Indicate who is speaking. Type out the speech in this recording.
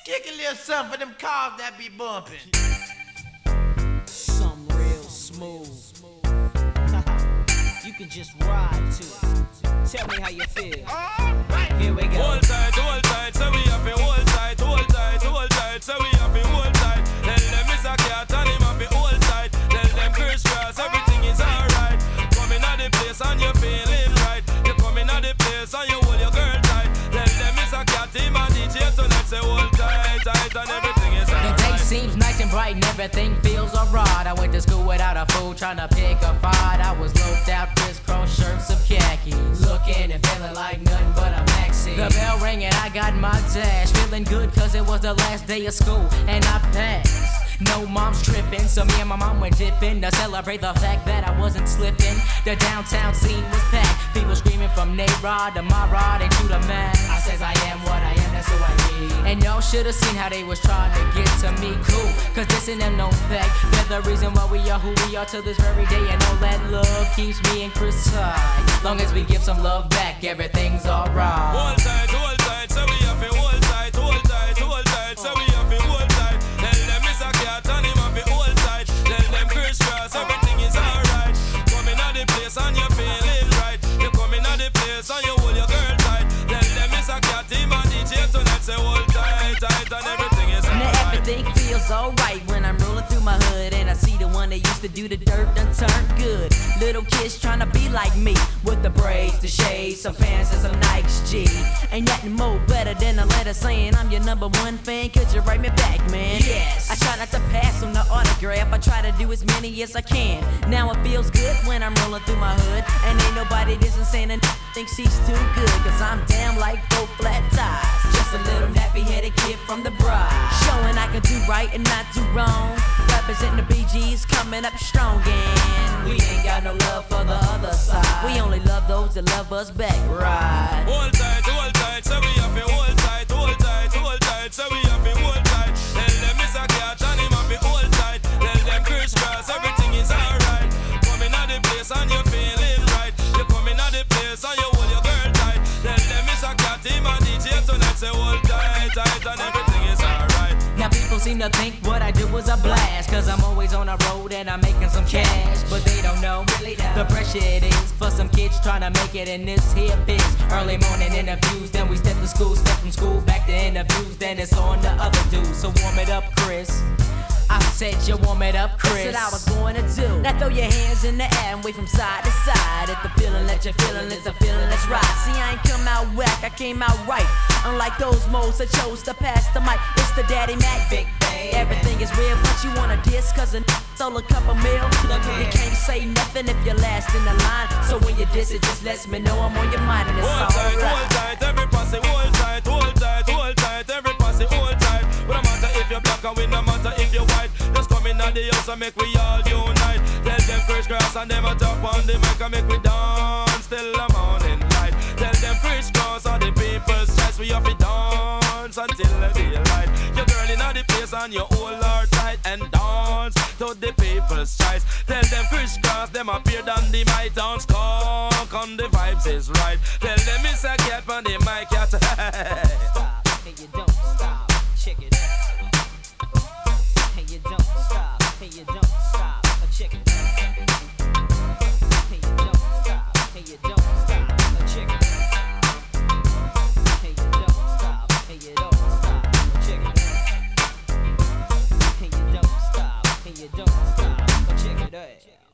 Speaker 1: Kick a little something for them cars that be bumping.
Speaker 2: Some real smooth. You can just ride to it. Tell me how you feel. Here we go.
Speaker 3: Hold tight, so we have to hold tight, hold tight, hold tight, so we have to hold tight. Tell them it's a cat and him have to hold tight. Tell them Chris Cross, everything is alright. Coming out the place and you're feeling right. You coming out the place and you hold your girl tight. Tell them it's a cat, him a DJ tonight, say hold tight, tight, and everything is alright.
Speaker 2: The day seems nice and bright and everything feels alright. I went to school without a fool trying to pick a fight. I was loped out, crisscross shirts of khakis, looking and feeling like nothing but a maxi. The bell rang and I got my dash, feeling good cause it was the last day of school and I passed. No mom's tripping, so me and my mom went dipping to celebrate the fact that I wasn't slipping. The downtown scene was packed, people screaming from Nayrod to my rod and to the man. I says I am what I am, that's who I need. And y'all should've seen how they was trying to get to me. Cool, cause this and them no fact. They're the reason why we are who we are to this very day. And all that love keeps me and Chris tight. Long as we give some love back, everything's alright.
Speaker 3: Hold tight, so we have to hold tight, hold tight, hold tight, so we have to hold tight. Tell them it's a cat and him have to hold tight. Tell them Chris Cross, everything is alright. Coming out the place and you're feeling right. You coming out the place and you hold your girl tight. Tell them it's a cat, him a DJ tonight, say hold tight, tight, and everything is alright.
Speaker 4: Now everything feels alright when I'm rolling through my hood and I see the one that used to do the dirt done turned good. Little kids tryna be like me with the braids, the shades, some pants and some Nikes, G. Ain't nothing more better than a letter saying I'm your number one fan. Could you write me back, man?
Speaker 2: Yes.
Speaker 4: I try not to pass on the autograph. I try to do as many as I can. Now it feels good when I'm rolling through my hood and ain't nobody dissing saying a thinks he's too good. Cause I'm damn like 4 flat tires. Just a little nappy-headed kid from the bride, showing I can do right and not do wrong. Representing the BGs coming up strong and we ain't got no love for the other side. We only love those that love us back, right?
Speaker 3: Hold tight, so we have to hold tight, hold tight, hold tight, so we have to hold tight. Tell them it's a cat and him have to hold tight. Tell them Chris Cross, everything is alright. Coming out the place and you're feeling right. You coming out the place and you hold your girl tight. Tell them it's a cat, him a DJ tonight, say hold tight, tight, and everything is alright.
Speaker 2: Now people seem to think what I do was a blast, cause I'm always on the road and I'm making some cash. But they don't know the pressure it is for some kids trying to make it in this here biz. Early morning interviews, then we step to school, step from school back to interviews, then it's on the other dudes. So warm it up, Chris. I said you warm it up, Chris.
Speaker 4: That's what I was going to do. Now throw your hands in the air and wave from side to side. If the feeling that you're feeling is a feeling that's right. See, I ain't come out whack, I came out right. Unlike those moles that chose to pass the mic. It's the Daddy Mac, big bang. Everything is real, but you wanna diss cause a stole a couple mil. You can't say nothing if you're last in the line. So when you diss it, just lets me know I'm on your mind and it's
Speaker 3: hold tight,
Speaker 4: alright.
Speaker 3: hold tight, every posse hold tight, hold tight, hold tight, every posse hold tight. But no matter if you're black and we no matter if you're white. Just come in at the house and make we all unite. Tell them Chris Cross and them a top on the mic and make we dance till the morning light. Tell them Chris Cross and the people's choice. We have to dance until the daylight. Your girl in the place and you hold her tight and dance to the people's choice. Tell them Chris Cross, them appeared on the mic dance skunk on the vibes is right. Tell them it's a cat on the mic cat.
Speaker 2: Stop, and you don't stop. Check it out. And you don't stop. And you don't stop. Check it out. And you don't stop. And you don't stop. Check it out. And you don't stop. And you don't stop. Check it out. And you don't stop. And you don't stop. Check it out.